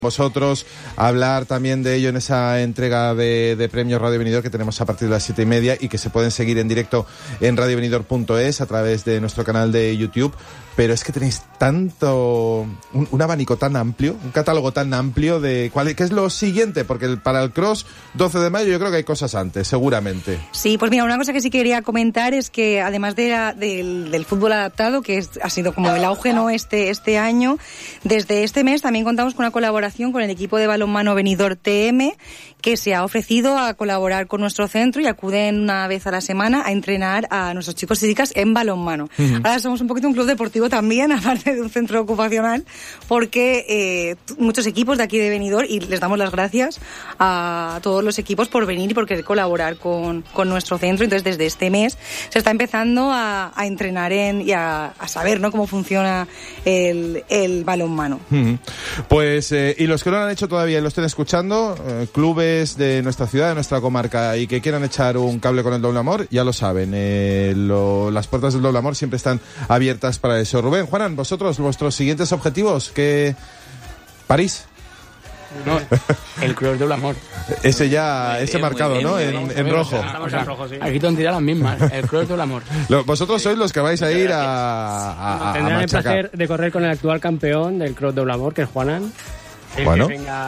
vosotros, hablar también de ello en esa entrega de premios Radio Benidorm que tenemos a partir de las 7:30 y que se pueden seguir en directo en radiobenidorm.es a través de nuestro canal de YouTube. Pero es que tenéis tanto, un abanico tan amplio, un catálogo tan amplio de qué es lo siguiente, porque para el cross 12 de mayo yo creo que hay cosas antes, seguramente. Sí, pues mira, una cosa que sí quería comentar es que además del fútbol adaptado, que ha sido como el auge, ¿no?, este año, desde este mes también contamos con una colaboración con el equipo de balonmano Benidorm TM, que se ha ofrecido a colaborar con nuestro centro y acuden una vez a la semana a entrenar a nuestros chicos y chicas en balonmano. Uh-huh. Ahora somos un poquito un club deportivo también, aparte de un centro ocupacional, porque muchos equipos de aquí de Benidorm, y les damos las gracias a todos los equipos por venir y por querer colaborar con nuestro centro. Entonces, desde este mes se está empezando a entrenar y a saber, ¿no?, cómo funciona el balonmano. Uh-huh. Pues, y los que no lo han hecho todavía y lo estén escuchando, clubes de nuestra ciudad, de nuestra comarca, y que quieran echar un cable con el Doble Amor, ya lo saben, las puertas del Doble Amor siempre están abiertas para eso. Rubén, Juanan, vosotros, vuestros siguientes objetivos, ¿qué? ¿París? No, el Cross Doble Amor. Ese marcado, bien, ¿no? En rojo. Estamos en rojo, sí. Aquí tonterías las mismas, el Cross Doble Amor. Vosotros sois los que vais a ir a tendrán el placer de correr con el actual campeón del Cross Doble Amor, que es Juanan. Bueno,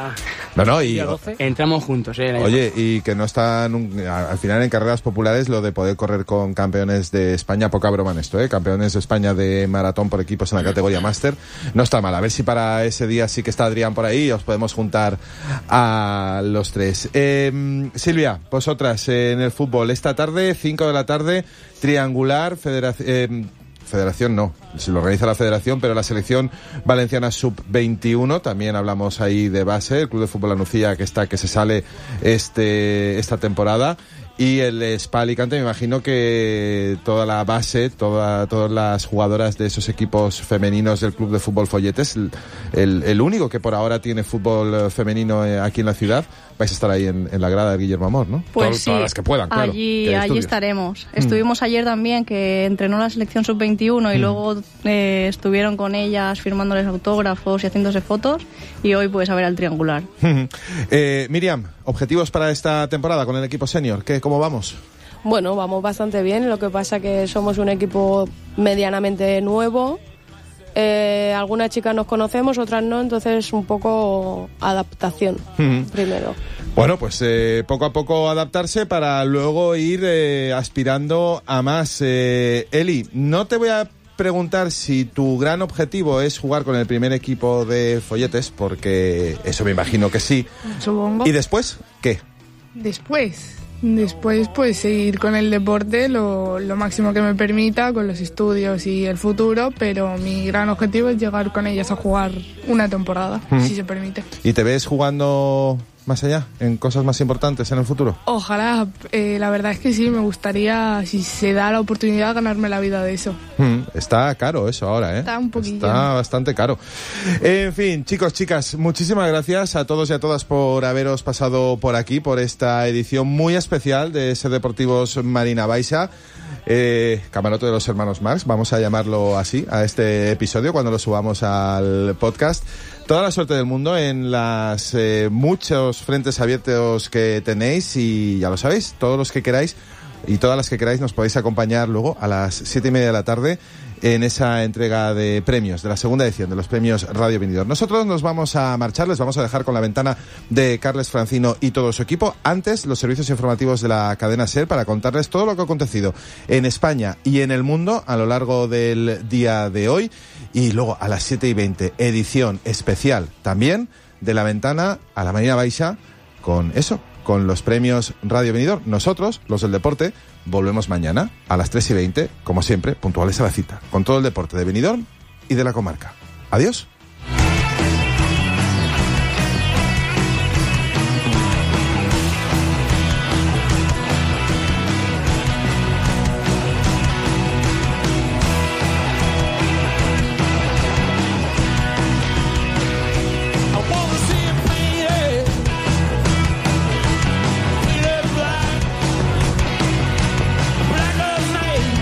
y entramos juntos, oye, y que no están al final en carreras populares lo de poder correr con campeones de España, poca broma en esto, campeones de España de maratón por equipos en la categoría máster, no está mal. A ver si para ese día sí que está Adrián por ahí y os podemos juntar a los tres. Silvia, vosotras en el fútbol, esta tarde, 5 de la tarde, triangular, Federación no, se lo organiza la Federación, pero la selección valenciana sub-21, también hablamos ahí de base, el Club de Fútbol Anuncia que se sale esta temporada, y el Spa Alicante, me imagino que toda la base, todas las jugadoras de esos equipos femeninos del Club de Fútbol Folletes, el único que por ahora tiene fútbol femenino aquí en la ciudad, vais a estar ahí en la grada del Guillermo Amor, ¿no? Pues sí, todas las que puedan, claro. Allí estaremos. Estuvimos ayer también, que entrenó la selección sub-21 y luego estuvieron con ellas firmándoles autógrafos y haciéndose fotos, y hoy pues a ver al triangular. Miriam, objetivos para esta temporada con el equipo senior, ¿cómo vamos? Bueno, vamos bastante bien, lo que pasa que somos un equipo medianamente nuevo. Algunas chicas nos conocemos, otras no, entonces un poco adaptación primero. Bueno, pues poco a poco adaptarse para luego ir aspirando a más. Eli, no te voy a preguntar si tu gran objetivo es jugar con el primer equipo de Folletes, porque eso me imagino que sí. Supongo. ¿Y después qué? Después pues seguir con el deporte lo máximo que me permita, con los estudios y el futuro, pero mi gran objetivo es llegar con ellas a jugar una temporada, si se permite. ¿Y te ves jugando más allá, en cosas más importantes en el futuro? Ojalá, la verdad es que sí, me gustaría, si se da la oportunidad, ganarme la vida de eso. Está caro eso ahora, Está un poquillo. Está bastante caro. En fin, chicos, chicas, muchísimas gracias a todos y a todas por haberos pasado por aquí, por esta edición muy especial de Ser Deportivos Marina Baixa. Camarote de los hermanos Marx, vamos a llamarlo así a este episodio cuando lo subamos al podcast. Toda la suerte del mundo en las muchos frentes abiertos que tenéis, y ya lo sabéis, todos los que queráis y todas las que queráis nos podéis acompañar luego a las 7:30 de la tarde en esa entrega de premios, de la segunda edición de los premios Radio Benidorm. Nosotros nos vamos a marchar, les vamos a dejar con la ventana de Carles Francino y todo su equipo. Antes, los servicios informativos de la cadena SER para contarles todo lo que ha acontecido en España y en el mundo a lo largo del día de hoy. Y luego a las 7:20, edición especial también de la ventana a la Marina Baixa con los premios Radio Benidorm. Nosotros, los del deporte, volvemos mañana a las 3:20, como siempre, puntuales a la cita, con todo el deporte de Benidorm y de la comarca. Adiós.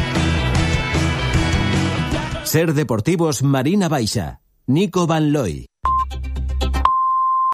Ser Deportivos Marina Baixa, Nico Van Looy.